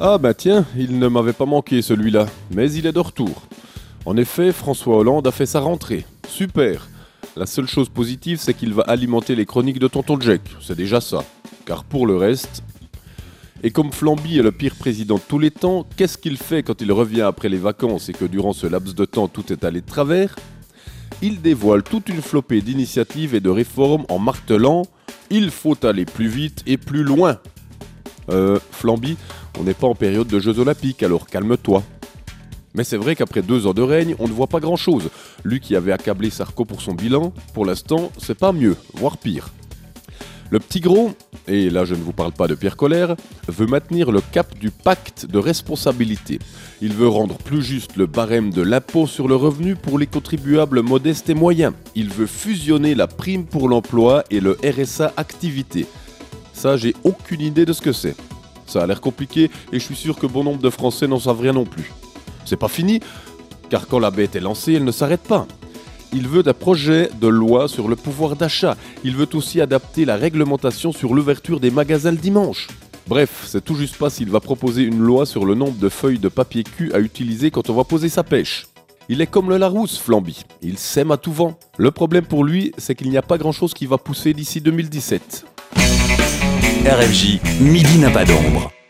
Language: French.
Ah bah tiens, il ne m'avait pas manqué celui-là, mais il est de retour. En effet, François Hollande a fait sa rentrée. Super. La seule chose positive, c'est qu'il va alimenter les chroniques de Tonton Jack. C'est déjà ça. Car pour le reste... Et comme Flamby est le pire président de tous les temps, qu'est-ce qu'il fait quand il revient après les vacances et que durant ce laps de temps tout est allé de travers ? Il dévoile toute une flopée d'initiatives et de réformes en martelant « Il faut aller plus vite et plus loin ». Flamby, on n'est pas en période de Jeux Olympiques, alors calme-toi. Mais c'est vrai qu'après 2 ans de règne, on ne voit pas grand-chose. Lui qui avait accablé Sarko pour son bilan, pour l'instant, c'est pas mieux, voire pire. Le petit gros, et là je ne vous parle pas de Pierre Colère, veut maintenir le cap du pacte de responsabilité. Il veut rendre plus juste le barème de l'impôt sur le revenu pour les contribuables modestes et moyens. Il veut fusionner la prime pour l'emploi et le RSA activité. Ça, j'ai aucune idée de ce que c'est. Ça a l'air compliqué et je suis sûr que bon nombre de Français n'en savent rien non plus. C'est pas fini, car quand la bête est lancée, elle ne s'arrête pas. Il veut un projet de loi sur le pouvoir d'achat. Il veut aussi adapter la réglementation sur l'ouverture des magasins le dimanche. Bref, c'est tout juste pas s'il va proposer une loi sur le nombre de feuilles de papier cul à utiliser quand on va poser sa pêche. Il est comme le Larousse, Flamby. Il sème à tout vent. Le problème pour lui, c'est qu'il n'y a pas grand-chose qui va pousser d'ici 2017. RFJ, midi n'a pas d'ombre.